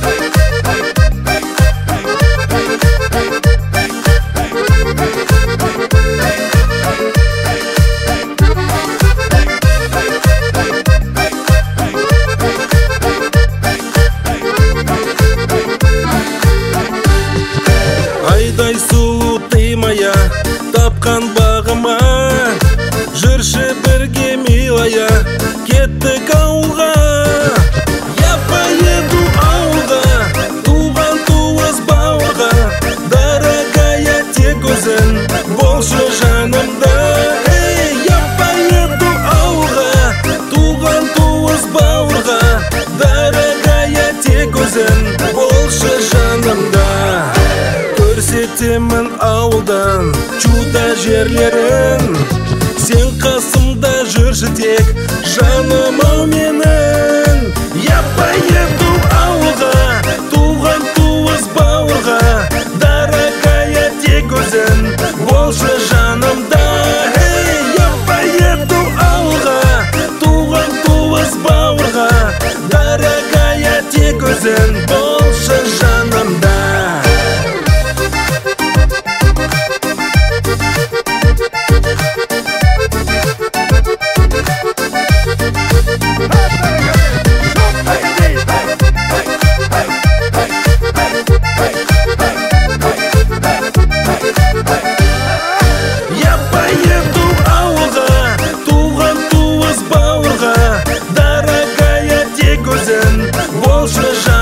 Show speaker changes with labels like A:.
A: Айдай сұлу ты моя, тапқан бағыма, жүрші бірге милая, кеттік ауылға. Я поеду ауылға, туған туыс бауырға, дорогая тек өзің болшы жанымда. Я поеду ауылға, туған туыс бауырға, дорогая тек өзің болшы жанымда. Көрсетемін ауылдан чудо жерлерін, сен қасымда жүрші тек жаным ау менің. Я поеду ауылға, туған туыс бауырға, дорогая тек өзің болшы жанымда. Я поеду ауылға, туған туыс бауырға, дорогая тек өзің болшы жанымда. Я поеду ауылға, туған туыс бауырға, дорогая тек өзің болшы жанымда.